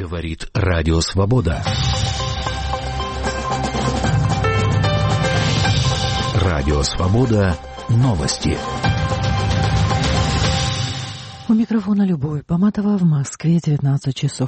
Говорит Радио Свобода. Радио Свобода. Новости. У микрофона Любовь Поматова, в Москве 19 часов.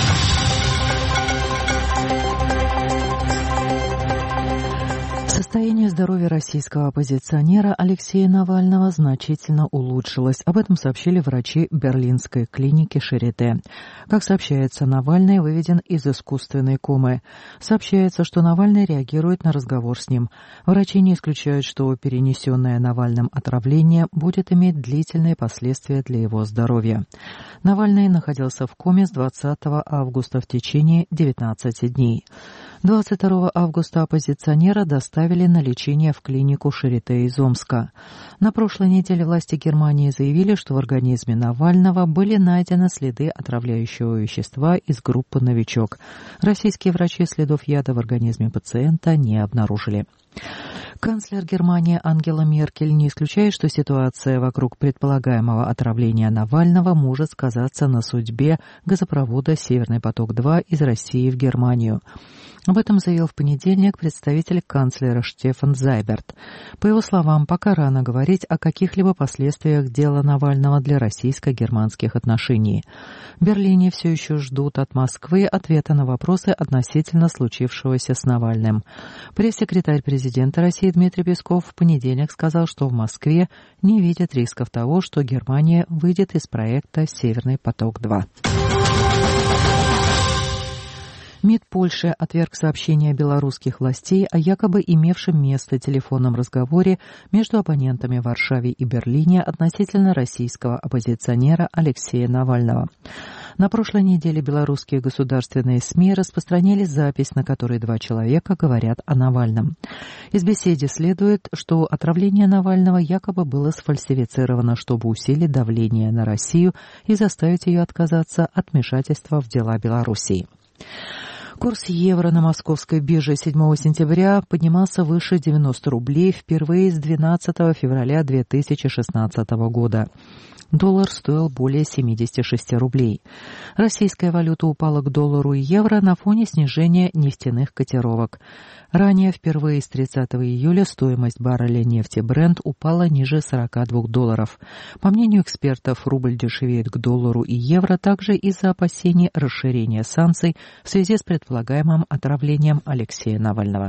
Состояние здоровья российского оппозиционера Алексея Навального значительно улучшилось. Об этом сообщили врачи берлинской клиники Шарите. Как сообщается, Навальный выведен из искусственной комы. Сообщается, что Навальный реагирует на разговор с ним. Врачи не исключают, что перенесенное Навальным отравление будет иметь длительные последствия для его здоровья. Навальный находился в коме с 20 августа в течение 19 дней. 22 августа оппозиционера доставили на лечение в клинику Шарите из Омска. На прошлой неделе власти Германии заявили, что в организме Навального были найдены следы отравляющего вещества из группы «Новичок». Российские врачи следов яда в организме пациента не обнаружили. Канцлер Германии Ангела Меркель не исключает, что ситуация вокруг предполагаемого отравления Навального может сказаться на судьбе газопровода «Северный поток-2» из России в Германию. Об этом заявил в понедельник представитель канцлера Штефан Зайберт. По его словам, пока рано говорить о каких-либо последствиях дела Навального для российско-германских отношений. В Берлине все еще ждут от Москвы ответа на вопросы относительно случившегося с Навальным. Пресс-секретарь президента России Дмитрий Песков в понедельник сказал, что в Москве не видят рисков того, что Германия выйдет из проекта «Северный поток-2». МИД Польши отверг сообщения белорусских властей о якобы имевшем место телефонном разговоре между оппонентами в Варшаве и Берлине относительно российского оппозиционера Алексея Навального. На прошлой неделе белорусские государственные СМИ распространили запись, на которой два человека говорят о Навальном. Из беседы следует, что отравление Навального якобы было сфальсифицировано, чтобы усилить давление на Россию и заставить ее отказаться от вмешательства в дела Белоруссии. Курс евро на московской бирже 7 сентября поднимался выше 90 рублей впервые с 12 февраля 2016 года. Доллар стоил более 76 рублей. Российская валюта упала к доллару и евро на фоне снижения нефтяных котировок. Ранее, впервые с 30 июля, стоимость барреля нефти Brent упала ниже $42. По мнению экспертов, рубль дешевеет к доллару и евро также из-за опасений расширения санкций в связи с предполагаемым отравлением Алексея Навального.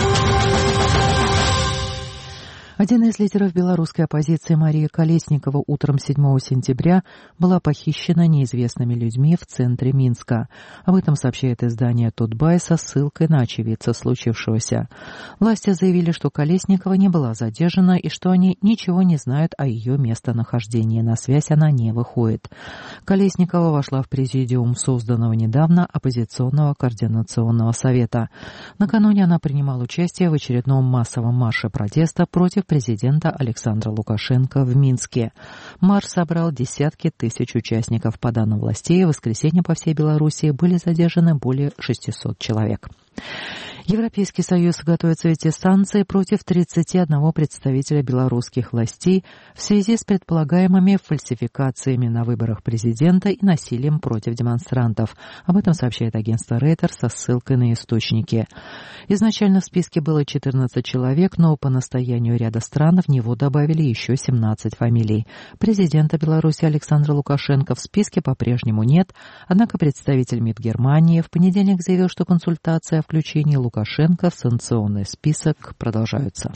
Один из лидеров белорусской оппозиции Мария Колесникова утром 7 сентября была похищена неизвестными людьми в центре Минска. Об этом сообщает издание «Тутбай» со ссылкой на очевидца случившегося. Власти заявили, что Колесникова не была задержана и что они ничего не знают о ее местонахождении. На связь она не выходит. Колесникова вошла в президиум созданного недавно оппозиционного координационного совета. Накануне она принимала участие в очередном массовом марше протеста против президента Александра Лукашенко в Минске. Марш собрал десятки тысяч участников. По данным властей, в воскресенье по всей Белоруссии были задержаны более 600 человек. Европейский Союз готовится ввести санкции против 31 представителя белорусских властей в связи с предполагаемыми фальсификациями на выборах президента и насилием против демонстрантов. Об этом сообщает агентство Reuters со ссылкой на источники. Изначально в списке было 14 человек, но по настоянию ряда стран в него добавили еще 17 фамилий. Президента Беларуси Александра Лукашенко в списке по-прежнему нет, однако представитель МИД Германии в понедельник заявил, что консультации о включении Лукашенко в санкционный список продолжаются.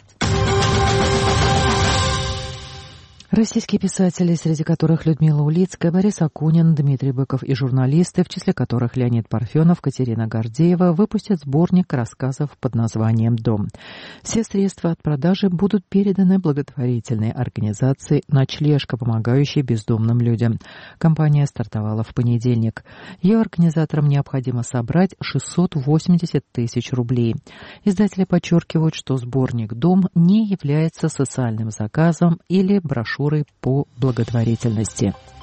Российские писатели, среди которых Людмила Улицкая, Борис Акунин, Дмитрий Быков и журналисты, в числе которых Леонид Парфенов, Катерина Гордеева, выпустят сборник рассказов под названием «Дом». Все средства от продажи будут переданы благотворительной организации «Ночлежка», помогающей бездомным людям. Компания стартовала в понедельник. Ее организаторам необходимо собрать 680 тысяч рублей. Издатели подчеркивают, что сборник «Дом» не является социальным заказом или брошюрой по благотворительности.